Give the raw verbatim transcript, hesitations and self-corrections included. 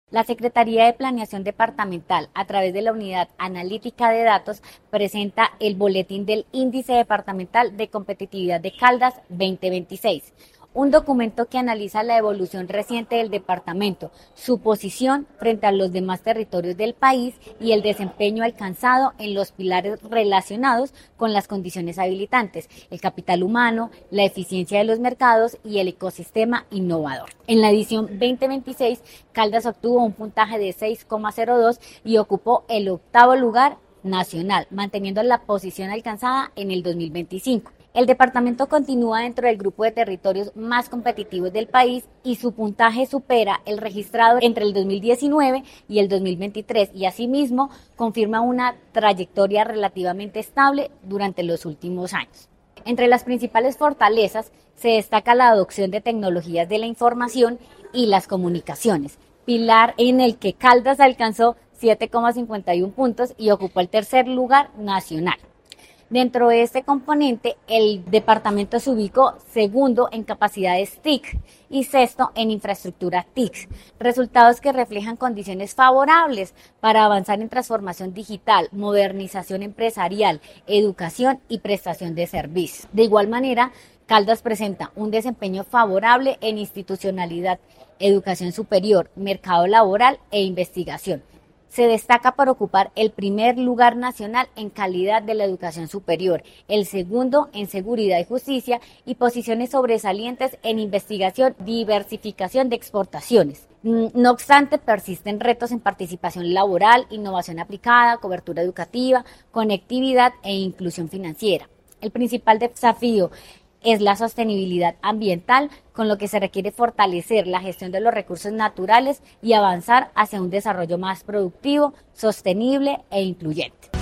La Secretaría de Planeación Departamental, a través de la Unidad Analítica de Datos, presenta el Boletín del Índice Departamental de Competitividad de Caldas veinte veintiséis, un documento que analiza la evolución reciente del departamento, su posición frente a los demás territorios del país y el desempeño alcanzado en los pilares relacionados con las condiciones habilitantes, el capital humano, la eficiencia de los mercados y el ecosistema innovador. En la edición veinte veintiséis, Caldas obtuvo un puntaje de seis coma cero dos y ocupó el octavo lugar nacional, manteniendo la posición alcanzada en el dos mil veinticinco. El departamento continúa dentro del grupo de territorios más competitivos del país y su puntaje supera el registrado entre el dos mil diecinueve y el dos mil veintitrés y asimismo confirma una trayectoria relativamente estable durante los últimos años. Entre las principales fortalezas se destaca la adopción de tecnologías de la información y las comunicaciones, pilar en el que Caldas alcanzó siete coma cincuenta y uno puntos y ocupó el tercer lugar nacional. Dentro de este componente, el departamento se ubicó segundo en capacidades T I C y sexto en infraestructura T I C, resultados que reflejan condiciones favorables para avanzar en transformación digital, modernización empresarial, educación y prestación de servicios. De igual manera, Caldas presenta un desempeño favorable en institucionalidad, educación superior, mercado laboral e investigación. Se destaca por ocupar el primer lugar nacional en calidad de la educación superior, el segundo en seguridad y justicia y posiciones sobresalientes en investigación, diversificación de exportaciones. No obstante, persisten retos en participación laboral, innovación aplicada, cobertura educativa, conectividad e inclusión financiera. El principal desafío es la sostenibilidad ambiental, con lo que se requiere fortalecer la gestión de los recursos naturales y avanzar hacia un desarrollo más productivo, sostenible e incluyente.